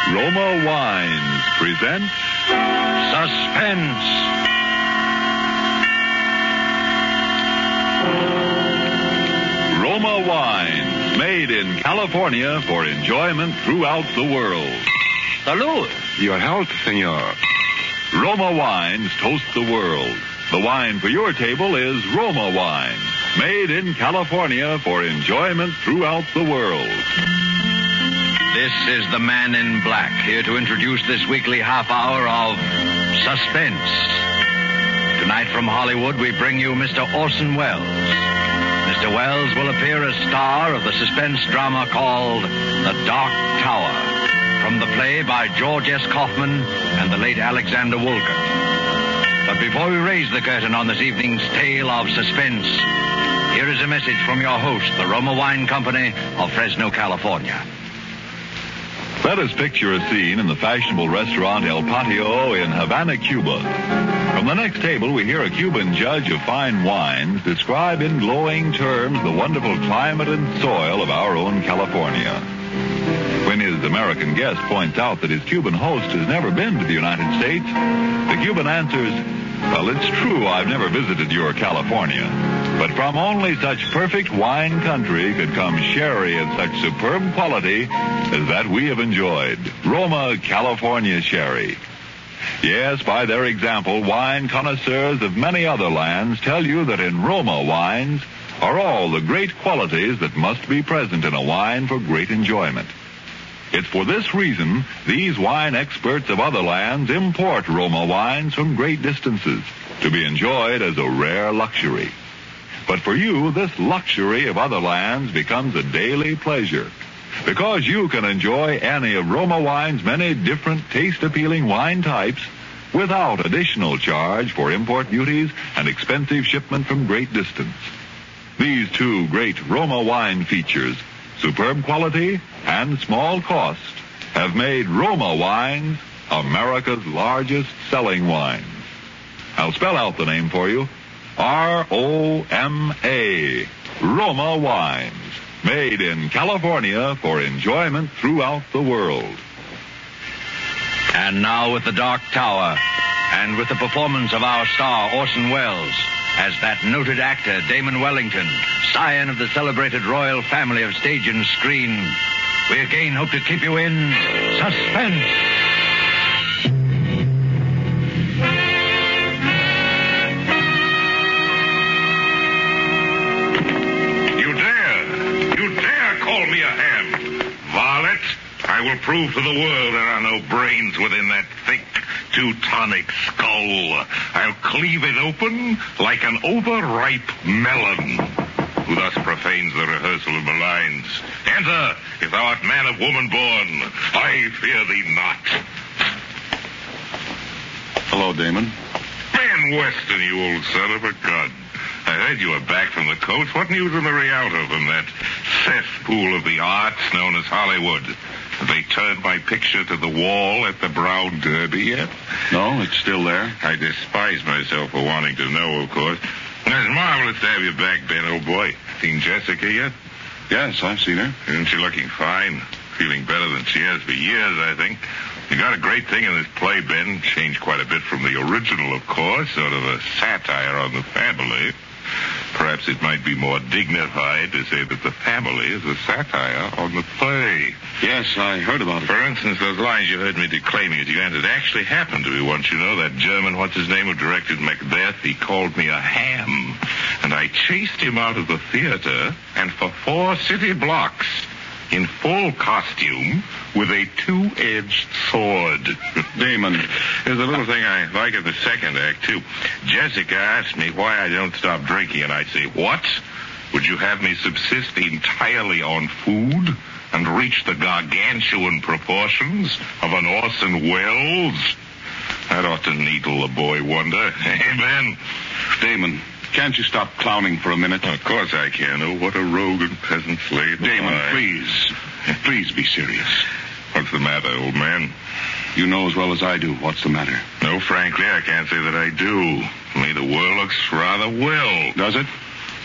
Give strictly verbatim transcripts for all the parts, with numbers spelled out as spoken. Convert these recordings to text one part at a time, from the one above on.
Roma Wines present Suspense. Roma Wines, made in California for enjoyment throughout the world. Salud. Your health, senor. Roma Wines toast the world. The wine for your table is Roma Wine, made in California for enjoyment throughout the world. This is the Man in Black, here to introduce this weekly half hour of Suspense. Tonight from Hollywood, we bring you Mister Orson Welles. Mister Welles will appear as star of the suspense drama called The Dark Tower, from the play by George S. Kaufman and the late Alexander Woollcott. But before we raise the curtain on this evening's tale of suspense, here is a message from your host, the Roma Wine Company of Fresno, California. Let us picture a scene in the fashionable restaurant El Patio in Havana, Cuba. From the next table, we hear a Cuban judge of fine wines describe in glowing terms the wonderful climate and soil of our own California. When his American guest points out that his Cuban host has never been to the United States, the Cuban answers, "Well, it's true I've never visited your California, but from only such perfect wine country could come sherry of such superb quality as that we have enjoyed, Roma California sherry." Yes, by their example, wine connoisseurs of many other lands tell you that in Roma wines are all the great qualities that must be present in a wine for great enjoyment. It's for this reason these wine experts of other lands import Roma wines from great distances to be enjoyed as a rare luxury. But for you, this luxury of other lands becomes a daily pleasure, because you can enjoy any of Roma wine's many different taste-appealing wine types without additional charge for import duties and expensive shipment from great distance. These two great Roma wine features, superb quality and small cost, have made Roma wines America's largest selling wines. I'll spell out the name for you. R O M A, Roma Wines, made in California for enjoyment throughout the world. And now with The Dark Tower, and with the performance of our star Orson Welles as that noted actor Damon Wellington, scion of the celebrated royal family of stage and screen, we again hope to keep you in suspense. I will prove to the world there are no brains within that thick Teutonic skull. I'll cleave it open like an overripe melon. Who thus profanes the rehearsal of the lines? Enter, if thou art man of woman born. I fear thee not. Hello, Damon. Ben Weston, you old son of a gun. I heard you were back from the coast. What news in the Rialto from that cesspool of the arts known as Hollywood? Have they turned my picture to the wall at the Brown Derby yet? No, it's still there. I despise myself for wanting to know, of course. It's marvelous to have you back, Ben, old boy. Seen Jessica yet? Yes, I've seen her. Isn't she looking fine? Feeling better than she has for years, I think. You got a great thing in this play, Ben. Changed quite a bit from the original, of course. Sort of a satire on the family. Perhaps it might be more dignified to say that the family is a satire on the play. Yes, I heard about it. For instance, those lines you heard me declaiming at the end, it actually happened to me once, you know, that German, what's his name, who directed Macbeth, he called me a ham. And I chased him out of the theater, and for four city blocks, in full costume, with a two-edged sword. Damon. There's a little thing I like in the second act, too. Jessica asked me why I don't stop drinking, and I say, what? Would you have me subsist entirely on food and reach the gargantuan proportions of an Orson Welles? That ought to needle a boy wonder. Amen. Damon, can't you stop clowning for a minute? Of course I can. Oh, what a rogue and peasant slave. Damon, I... please. Please be serious. What's the matter, old man? You know as well as I do what's the matter. No, frankly, I can't say that I do. To me, the world looks rather well. Does it?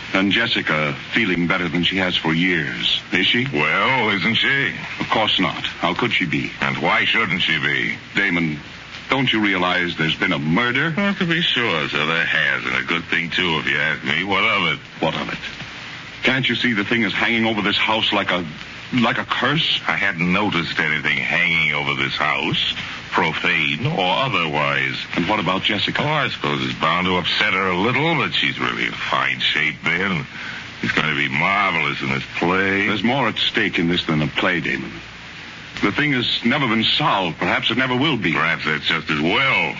And Jessica feeling better than she has for years, is she? Well, isn't she? Of course not. How could she be? And why shouldn't she be? Damon, don't you realize there's been a murder? Well, to be sure, so there has, and a good thing, too, if you ask me. What of it? What of it? Can't you see the thing is hanging over this house like a... like a curse? I hadn't noticed anything hanging over this house, profane or otherwise. And what about Jessica? Oh, I suppose it's bound to upset her a little, but she's really in fine shape, Ben. She's going to be marvelous in this play. There's more at stake in this than a play, Damon. The thing has never been solved. Perhaps it never will be. Perhaps that's just as well.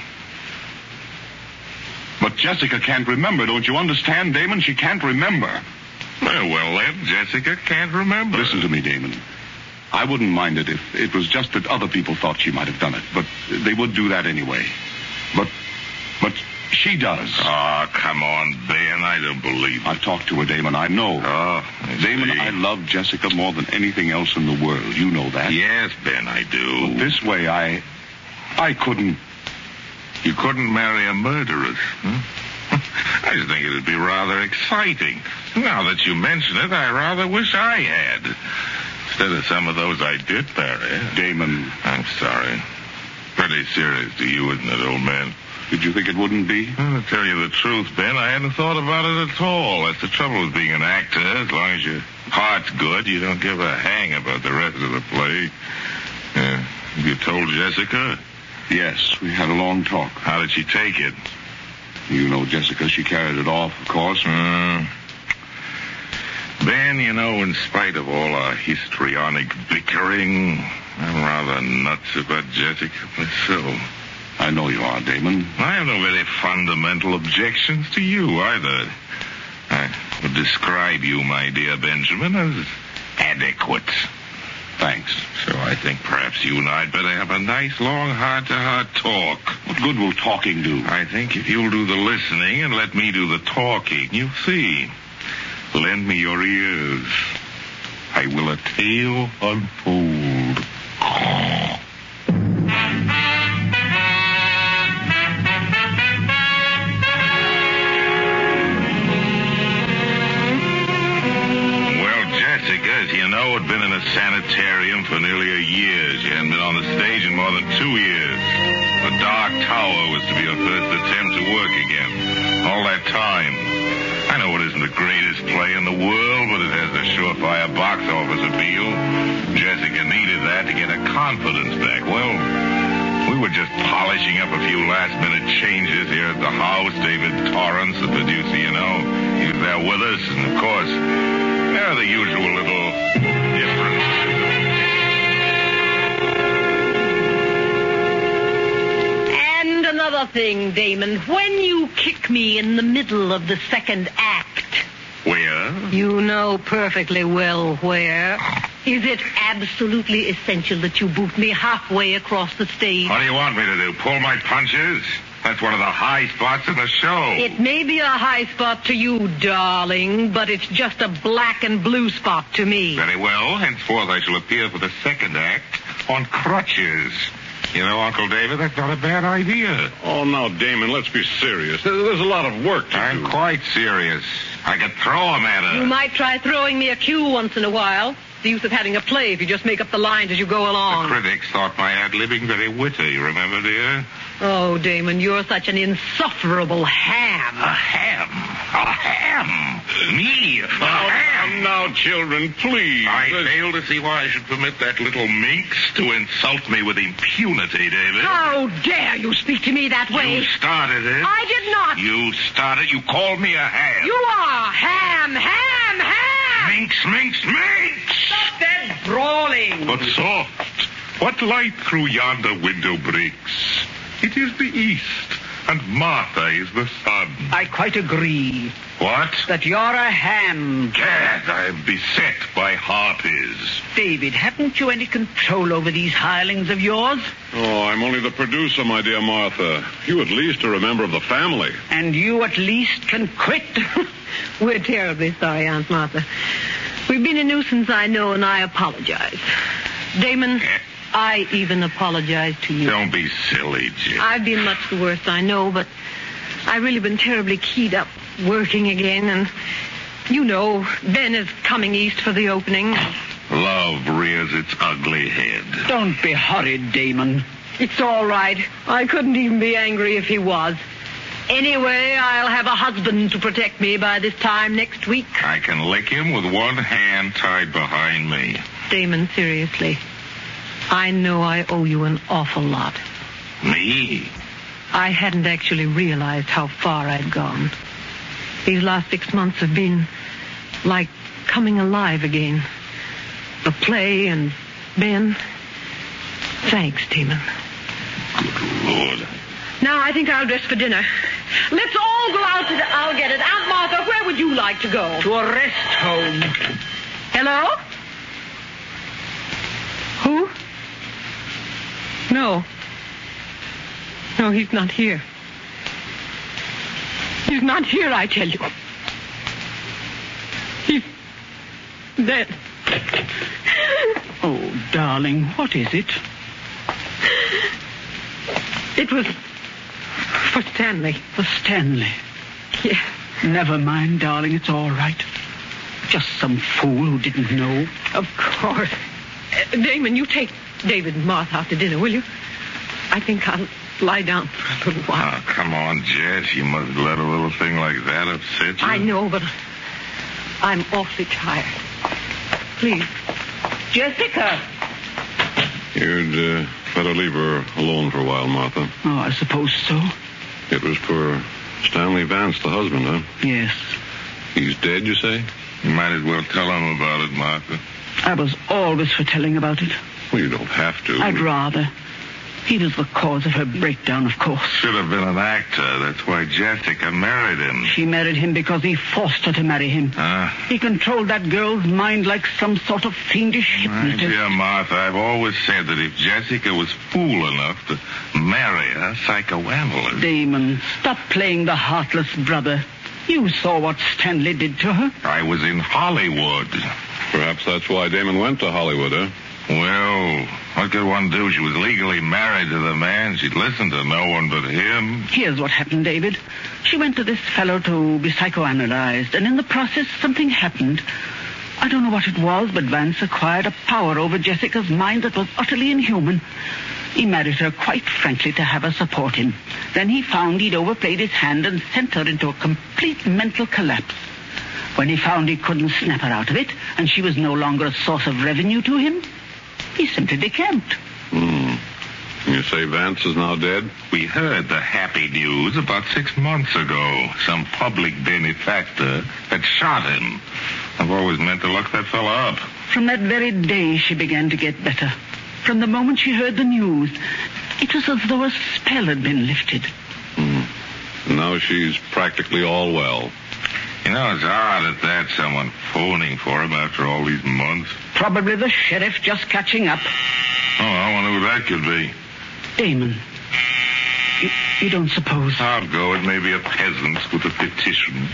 But Jessica can't remember, don't you understand, Damon? She can't remember. Well, well, then, Jessica can't remember. Listen to me, Damon. I wouldn't mind it if it was just that other people thought she might have done it, but they would do that anyway. But, but she does. Oh, come on, Ben. I don't believe it. I've talked to her, Damon. I know. Oh, I Damon, see. I love Jessica more than anything else in the world. You know that. Yes, Ben, I do. But this way, I... I couldn't... You couldn't marry a murderess, hmm? I just think it'd be rather exciting. Now that you mention it, I rather wish I had. Instead of some of those I did marry. Damon. I'm sorry. Pretty serious to you, isn't it, old man? Did you think it wouldn't be? Well, to tell you the truth, Ben, I hadn't thought about it at all. That's the trouble with being an actor. As long as your heart's good, you don't give a hang about the rest of the play. Uh, you told Jessica? Yes, we had a long talk. How did she take it? You know Jessica. She carried it off, of course. Uh, Ben, you know, in spite of all our histrionic bickering, I'm rather nuts about Jessica myself. I know you are, Damon. I have no very fundamental objections to you either. I would describe you, my dear Benjamin, as adequate. Thanks. So I think perhaps you and I'd better have a nice, long, heart-to-heart talk. What good will talking do? I think if you'll do the listening and let me do the talking, you'll see. Lend me your ears. I will a tale unfold. As you know, had been in a sanitarium for nearly a year. She hadn't been on the stage in more than two years. The Dark Tower was to be her first attempt to work again. All that time. I know it isn't the greatest play in the world, but it has a surefire box office appeal. Jessica needed that to get her confidence back. Well, we were just polishing up a few last-minute changes here at the house. David Torrance, the producer, you know, he was there with us, and of course... there are the usual little differences. And another thing, Damon. When you kick me in the middle of the second act... Where? You know perfectly well where. Is it absolutely essential that you boot me halfway across the stage? What do you want me to do? Pull my punches? That's one of the high spots in the show. It may be a high spot to you, darling, but it's just a black and blue spot to me. Very well. Henceforth, I shall appear for the second act on crutches. You know, Uncle David, that's not a bad idea. Oh, now, Damon, let's be serious. There's a lot of work to I'm do. quite serious. I could throw him at her. You might try throwing me a cue once in a while. The use of having a play if you just make up the lines as you go along. The critics thought my ad-libbing very witty, remember, dear? Oh, Damon, you're such an insufferable ham. A ham? A ham? Me? A ham? Now, children, please. I fail to see why I should permit that little minx to insult me with impunity, David. How dare you speak to me that way? You started it. I did not. You started. You called me a ham. You are ham, ham, ham. Minx, minx, minx. Stop that brawling. But soft. What light through yonder window breaks? It is the east, and Martha is the sun. I quite agree What? that you're a ham. Gad, I am beset by harpies. David, haven't you any control over these hirelings of yours? Oh, I'm only the producer, my dear Martha. You at least are a member of the family. And you at least can quit? We're terribly sorry, Aunt Martha. We've been a nuisance, I know, and I apologize. Damon, I even apologize to you. Don't be silly, Jim. I've been much the worst, I know, but I've really been terribly keyed up working again, and You know, Ben is coming east for the opening. Love rears its ugly head. Don't be hurried, Damon. It's all right. I couldn't even be angry if he was. Anyway, I'll have a husband to protect me by this time next week. I can lick him with one hand tied behind me. Damon, seriously. I know I owe you an awful lot. Me? I hadn't actually realized how far I'd gone. These last six months have been like coming alive again. The play and Ben. Thanks, Damon. Good Lord. Now I think I'll dress for dinner. Let's all go out to the... I'll get it. Aunt Martha, where would you like to go? To a rest home. Hello? Who? No. No, he's not here. He's not here, I tell you. He's dead. Oh, darling, what is it? It was for Stanley. For Stanley? Yes. Never mind, darling, it's all right. Just some fool who didn't know. Of course. Uh, Damon, you take David and Martha out to dinner, will you? I think I'll lie down for a little while. Oh, come on, Jess. You must let a little thing like that upset you. I know, but I'm awfully tired. Please. Jessica! You'd uh, better leave her alone for a while, Martha. Oh, I suppose so. It was for Stanley Vance, the husband, huh? Yes. He's dead, you say? You might as well tell him about it, Martha. I was always for telling about it. Well, you don't have to. I'd rather. He was the cause of her breakdown, of course. Should have been an actor. That's why Jessica married him. She married him because he forced her to marry him. Huh? He controlled that girl's mind like some sort of fiendish My hypnotist. dear Martha, I've always said that if Jessica was fool enough to marry a psychoanalyst... Damon, stop playing the heartless brother. You saw what Stanley did to her. I was in Hollywood. Perhaps that's why Damon went to Hollywood, huh? Well, what could one do? She was legally married to the man. She'd listen to no one but him. Here's what happened, David. She went to this fellow to be psychoanalyzed, and in the process, something happened. I don't know what it was, but Vance acquired a power over Jessica's mind that was utterly inhuman. He married her, quite frankly, to have her support him. Then he found he'd overplayed his hand and sent her into a complete mental collapse. When he found he couldn't snap her out of it, and she was no longer a source of revenue to him, he simply decamped. Hmm. You say Vance is now dead? We heard the happy news about six months ago. Some public benefactor had shot him. I've always meant to look that fella up. From that very day, she began to get better. From the moment she heard the news, it was as though a spell had been lifted. Hmm. Now she's practically all well. You know, it's odd at that, someone phoning for him after all these months. Probably the sheriff just catching up. Oh, I wonder who that could be. Damon, you, you don't suppose... I'll go. It may be a peasant with a petition.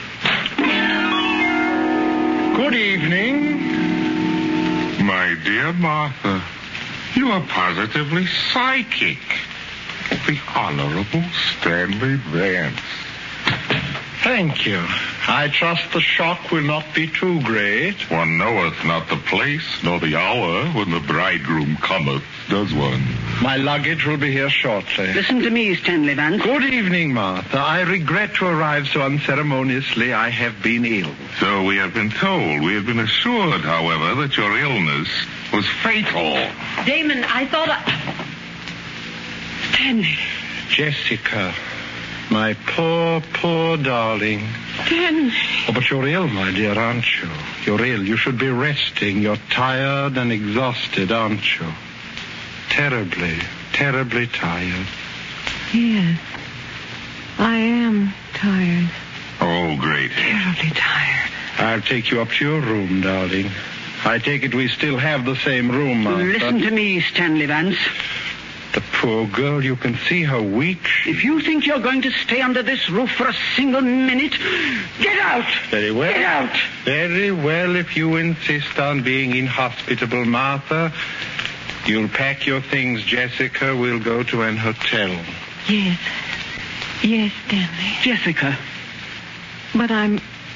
Good evening. My dear Martha, you are positively psychic. The Honorable Stanley Vance. Thank you. I trust the shock will not be too great. One knoweth not the place, nor the hour when the bridegroom cometh, does one? My luggage will be here shortly. Listen to me, Stanley Vance. Good evening, Martha. I regret to arrive so unceremoniously. I have been ill. So we have been told. We have been assured, however, that your illness was fatal. Damon, I thought I... Stanley. Jessica. My poor, poor darling. Stanley. Oh, but you're ill, my dear, aren't you? You're ill. You should be resting. You're tired and exhausted, aren't you? Terribly, terribly tired. Yes. I am tired. Oh, great. Terribly tired. I'll take you up to your room, darling. I take it we still have the same room, Martha. Listen to me, Stanley Vance. The poor girl, you can see how weak she... If you think you're going to stay under this roof for a single minute, get out! Very well. Get out! Very well, if you insist on being inhospitable, Martha. You'll pack your things, Jessica. We'll go to an hotel. Yes. Yes, Stanley. Jessica. But I'm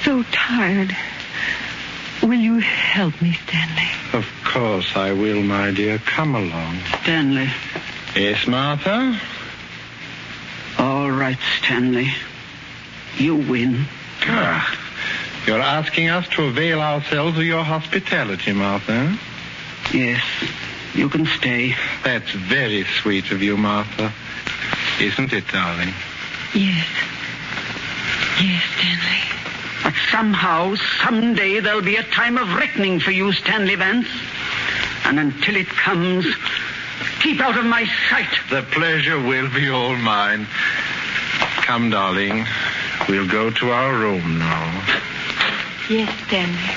so tired. Will you help me, Stanley? Of course I will, my dear. Come along. Stanley. Yes, Martha? All right, Stanley. You win. Ah, you're asking us to avail ourselves of your hospitality, Martha. Yes, you can stay. That's very sweet of you, Martha. Isn't it, darling? Yes. Yes, Stanley. But somehow, someday, there'll be a time of reckoning for you, Stanley Vance. And until it comes, keep out of my sight. The pleasure will be all mine. Come, darling. We'll go to our room now. Yes, Stanley.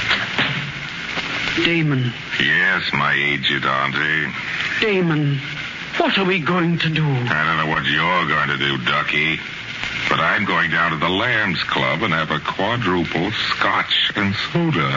Damon. Yes, my aged auntie. Damon, what are we going to do? I don't know what you're going to do, Ducky. But I'm going down to the Lambs Club and have a quadruple scotch and soda.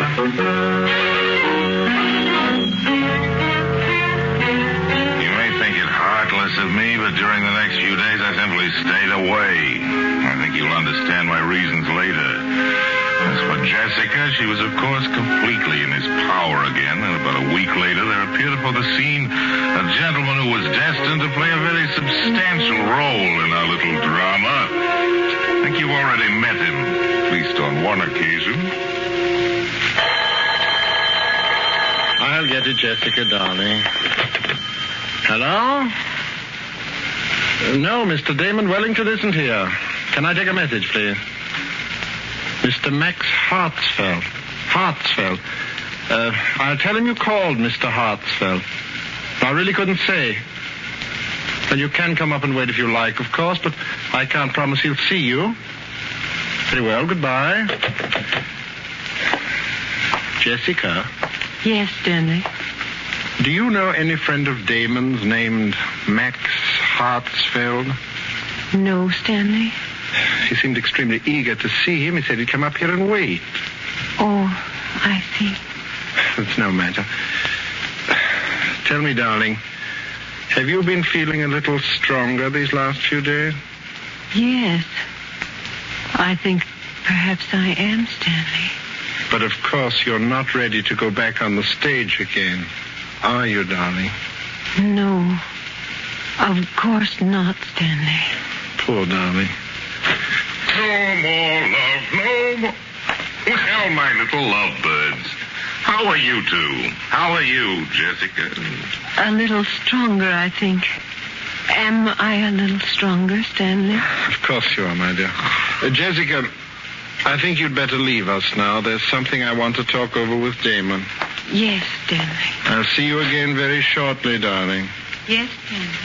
You may think it heartless of me, but during the next few days I simply stayed away. I think you'll understand my reasons later. As for Jessica, she was, of course, completely in his power again, and about a week later there appeared upon the scene a gentleman who was destined to play a very substantial role in our little drama. I think you've already met him, at least on one occasion. I'll get it, Jessica, darling. Hello? No, Mister Damon Wellington isn't here. Can I take a message, please? Mister Max Hartsfeld. Hartsfeld. Uh, I'll tell him you called, Mister Hartsfeld. I really couldn't say. Well, you can come up and wait if you like, of course, but I can't promise he'll see you. Very well, goodbye. Jessica? Yes, Stanley. Do you know any friend of Damon's named Max Hartsfeld? No, Stanley. He seemed extremely eager to see him. He said he'd come up here and wait. Oh, I see. It's no matter. Tell me, darling, have you been feeling a little stronger these last few days? Yes. I think perhaps I am, Stanley. But of course you're not ready to go back on the stage again, are you, darling? No. Of course not, Stanley. Poor darling. No more love, no more. Well, my little lovebirds. How are you two? How are you, Jessica? A little stronger, I think. Am I a little stronger, Stanley? Of course you are, my dear. Uh, Jessica, I think you'd better leave us now. There's something I want to talk over with Damon. Yes, Stanley. I'll see you again very shortly, darling. Yes, Stanley.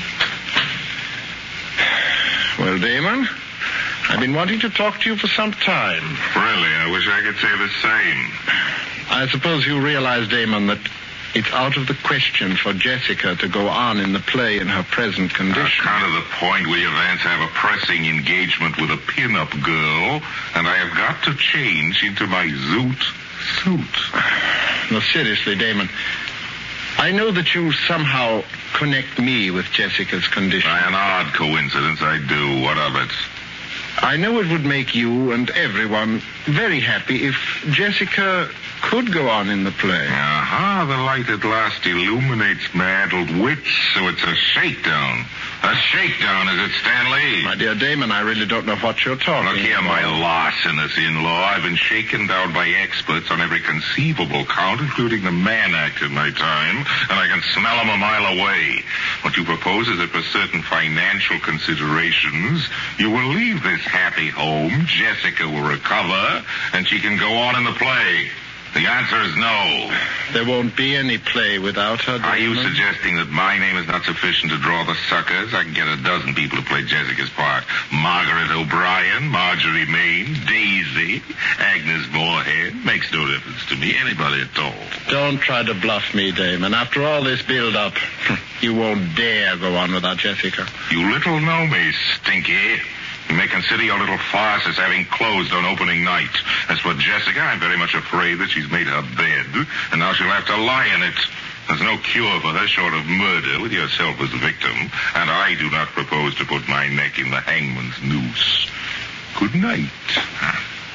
Well, Damon, I've been wanting to talk to you for some time. Really, I wish I could say the same. I suppose you realize, Damon, that it's out of the question for Jessica to go on in the play in her present condition. That's kind of the point. We Vance have a pressing engagement with a pin-up girl, and I have got to change into my zoot suit. No, seriously, Damon, I know that you somehow connect me with Jessica's condition. By an odd coincidence, I do. What of it? I know it would make you and everyone very happy if Jessica could go on in the play. Aha, the light at last illuminates my addled wits, so it's a shakedown. A shakedown, is it, Stanley? My dear Damon, I really don't know what you're talking Look here, about. my larcenous in-law. I've been shaken down by experts on every conceivable count, including the man act in my time, and I can smell them a mile away. What you propose is that for certain financial considerations, you will leave this happy home, Jessica will recover, and she can go on in the play. The answer is no. There won't be any play without her, Damon. Are you suggesting that my name is not sufficient to draw the suckers? I can get a dozen people to play Jessica's part. Margaret O'Brien, Marjorie Main, Daisy, Agnes Moorehead. Makes no difference to me. Anybody at all. Don't try to bluff me, Damon. After all this build-up, you won't dare go on without Jessica. You little know me, Stinky. You may consider your little farce as having closed on opening night. As for Jessica, I'm very much afraid that she's made her bed, and now she'll have to lie in it. There's no cure for her short of murder with yourself as the victim, and I do not propose to put my neck in the hangman's noose. Good night.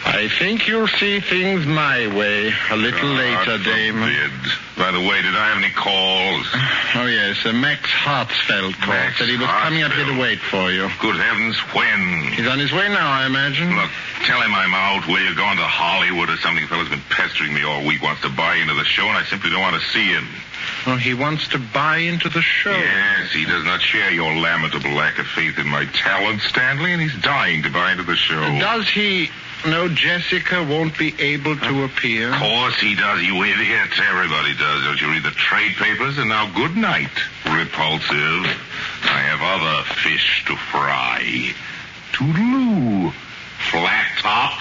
I think you'll see things my way a little God later, Damon. forbid. By the way, did I have any calls? Oh, yes. Uh, Max Hartsfeld called. Max Said he was coming up here to wait for you. Good heavens, when? He's on his way now, I imagine. Look, tell him I'm out. Will you going to Hollywood or something? Fellow's been pestering me all week, wants to buy into the show, and I simply don't want to see him. Oh, he wants to buy into the show. Yes, he does not share your lamentable lack of faith in my talent, Stanley, and he's dying to buy into the show. Does he know Jessica won't be able to appear? Of course he does, you idiot. Everybody does. Don't you read the trade papers? And now, good night, repulsive. I have other fish to fry. Toodaloo, flat top.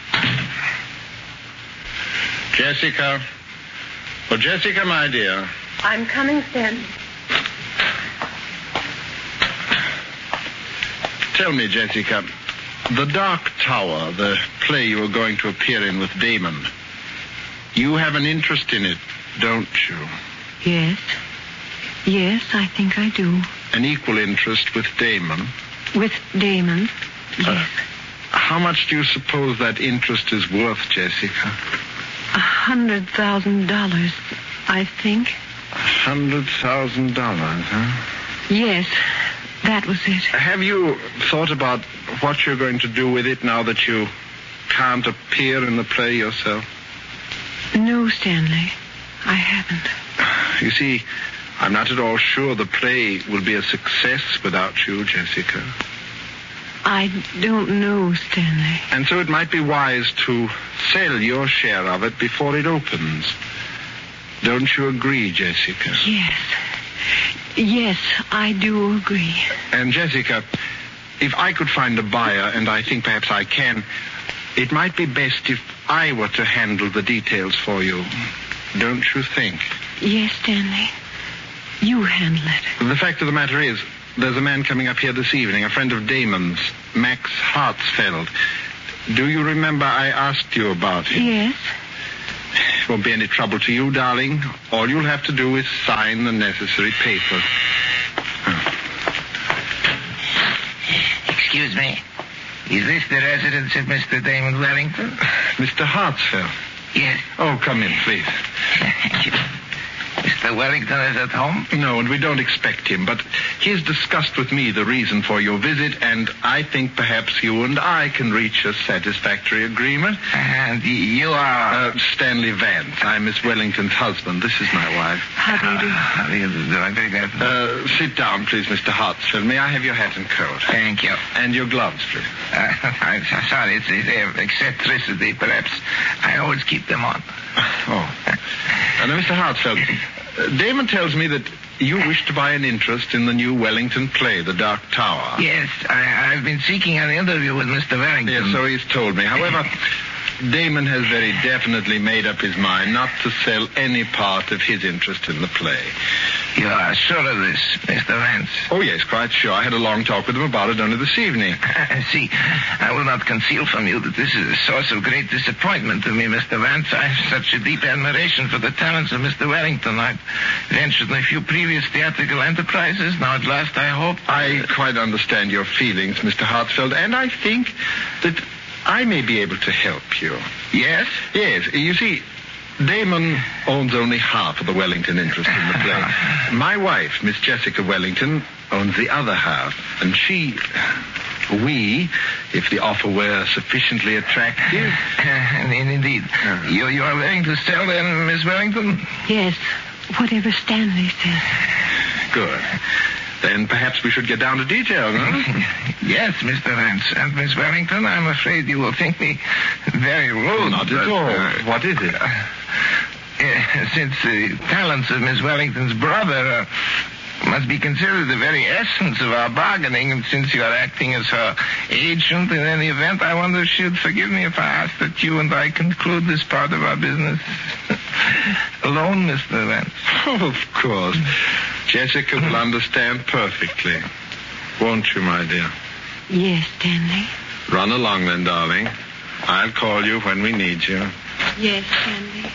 Jessica. Oh, Jessica, my dear. I'm coming, Stan. Tell me, Jessica, The Dark Tower, the play you were going to appear in with Damon, you have an interest in it, don't you? Yes. Yes, I think I do. An equal interest with Damon? With Damon, yes. Uh, how much do you suppose that interest is worth, Jessica? A hundred thousand dollars, I think. A hundred thousand dollars, huh? Yes, that was it. Have you thought about what you're going to do with it now that you can't appear in the play yourself? No, Stanley, I haven't. You see, I'm not at all sure the play will be a success without you, Jessica. I don't know, Stanley. And so it might be wise to sell your share of it before it opens. Don't you agree, Jessica? Yes. Yes, I do agree. And Jessica, if I could find a buyer, and I think perhaps I can, it might be best if I were to handle the details for you. Don't you think? Yes, Stanley. You handle it. The fact of the matter is, there's a man coming up here this evening, a friend of Damon's, Max Hartsfeld. Do you remember I asked you about him? Yes. It won't be any trouble to you, darling. All you'll have to do is sign the necessary papers. Excuse me. Is this the residence of Mister Damon Wellington? Mister Hartsfeld? Yes. Oh, come in, please. Thank you. Mister Wellington is at home? No, and we don't expect him, but he's discussed with me the reason for your visit, and I think perhaps you and I can reach a satisfactory agreement. And you are... Uh, Stanley Vance. I'm Miss Wellington's husband. This is my wife. How do you do? Uh, how do you do? I'm very glad to... Uh, sit down, please, Mister Hartsfeld. May I have your hat and coat? Thank you. And your gloves, please. Uh, I'm so sorry. It's, it's uh, eccentricity, perhaps. I always keep them on. Oh. Uh, now, Mister Hartsfeld, uh, Damon tells me that you wish to buy an interest in the new Wellington play, The Dark Tower. Yes, I, I've been seeking an interview with Mister Wellington. Yes, so he's told me. However, Damon has very definitely made up his mind not to sell any part of his interest in the play. You are sure of this, Mister Vance? Oh, yes, quite sure. I had a long talk with him about it only this evening. See, I will not conceal from you that this is a source of great disappointment to me, Mister Vance. I have such a deep admiration for the talents of Mister Wellington. I've ventured in a few previous theatrical enterprises. Now, at last, I hope... I quite understand your feelings, Mister Hartsfeld, and I think that I may be able to help you. Yes? Yes. You see, Damon owns only half of the Wellington interest in the play. My wife, Miss Jessica Wellington, owns the other half. And she, we, if the offer were sufficiently attractive... Uh, indeed. Uh, you, you are willing to sell then, Miss Wellington? Yes, whatever Stanley says. Good. Then perhaps we should get down to details, huh? Yes, Mister Vance. And Miss Wellington, I'm afraid you will think me very rude. Not but, at all. Uh, What is it? Uh, uh, since the talents of Miss Wellington's brother uh, must be considered the very essence of our bargaining, and since you are acting as her agent in any event, I wonder if she would forgive me if I ask that you and I conclude this part of our business alone, Mister Vance. Oh, of course. Jessica will understand perfectly. Won't you, my dear? Yes, Stanley. Run along then, darling. I'll call you when we need you. Yes, Stanley.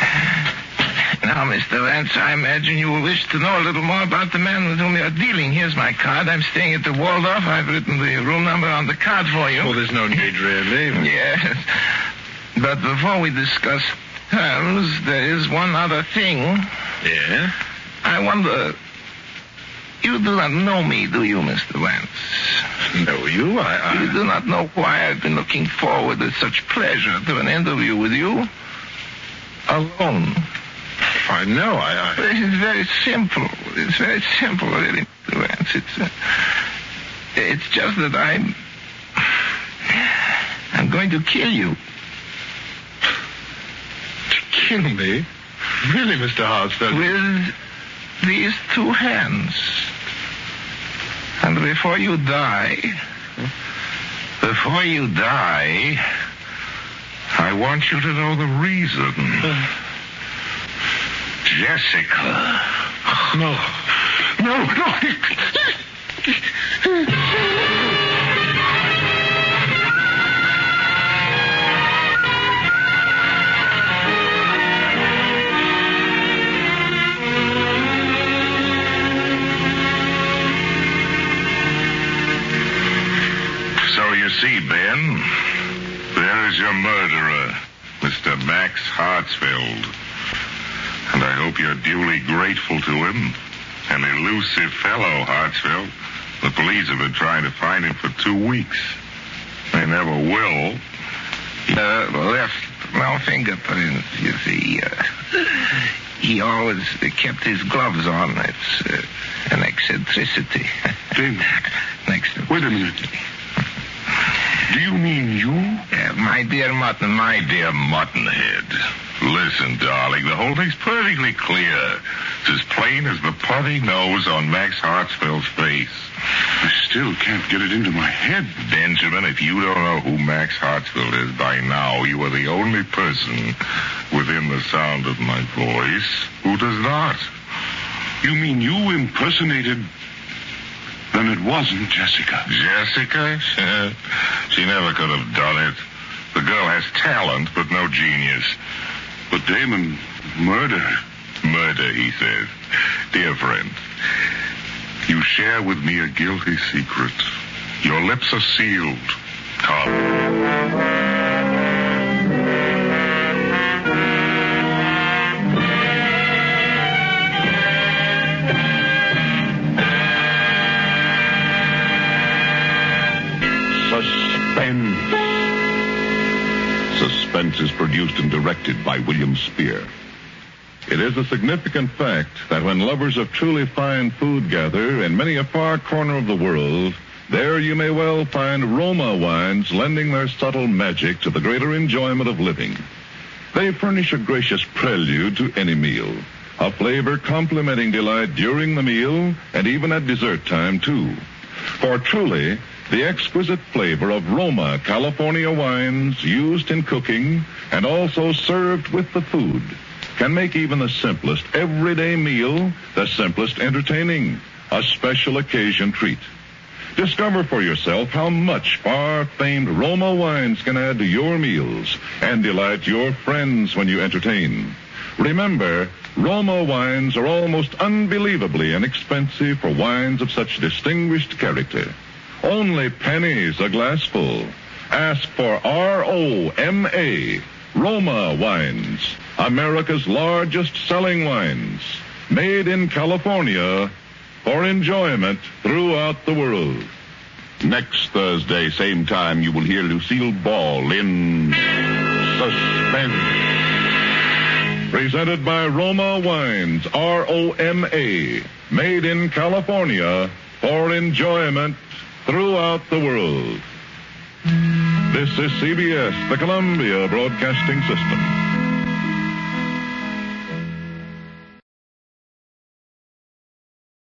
Now, Mister Vance, I imagine you will wish to know a little more about the man with whom you are dealing. Here's my card. I'm staying at the Waldorf. I've written the room number on the card for you. Oh, there's no need, really. Yes. But before we discuss terms, there is one other thing. Yeah? I wonder... You do not know me, do you, Mister Vance? Know you? I, I... You do not know why I've been looking forward with such pleasure to an interview with you? Alone. I know, I... I... But it's very simple. It's very simple, really, Mister Vance. It's, uh, it's just that I'm... I'm going to kill you. To kill me? Really, Mister Hartsfeld? With these two hands. And before you die... Before you die... I want you to know the reason. Uh, Jessica. No. No, no. So you see, Ben, there is your murderer, Mister Max Hartsfeld. And I hope you're duly grateful to him. An elusive fellow, Hartsfeld. The police have been trying to find him for two weeks. They never will. Uh, left no fingerprints, you see. Uh, he always kept his gloves on. It's uh, an eccentricity. Damon. Next to Wait a minute. Do you mean you? Uh, my dear Mutton, My dear Muttonhead. Listen, darling, the whole thing's perfectly clear. It's as plain as the putty nose on Max Hartsfeld's face. I still can't get it into my head. Benjamin, if you don't know who Max Hartsfeld is by now, you are the only person within the sound of my voice who does not. You mean you impersonated... Then it wasn't Jessica. Jessica? She never could have done it. The girl has talent, but no genius. But Damon, murder. Murder, he says. Dear friend, you share with me a guilty secret. Your lips are sealed. Come. Suspense. Suspense is produced and directed by William Spear. It is a significant fact that when lovers of truly fine food gather in many a far corner of the world, there you may well find Roma wines lending their subtle magic to the greater enjoyment of living. They furnish a gracious prelude to any meal, a flavor complementing delight during the meal and even at dessert time, too. For truly, the exquisite flavor of Roma California wines used in cooking and also served with the food can make even the simplest everyday meal the simplest entertaining, a special occasion treat. Discover for yourself how much far-famed Roma wines can add to your meals and delight your friends when you entertain. Remember, Roma wines are almost unbelievably inexpensive for wines of such distinguished character. Only pennies a glassful. Ask for R O M A, Roma wines, America's largest selling wines, made in California for enjoyment throughout the world. Next Thursday, same time, you will hear Lucille Ball in Suspense. Presented by Roma Wines, R O M A, made in California for enjoyment throughout the world. This is C B S, the Columbia Broadcasting System.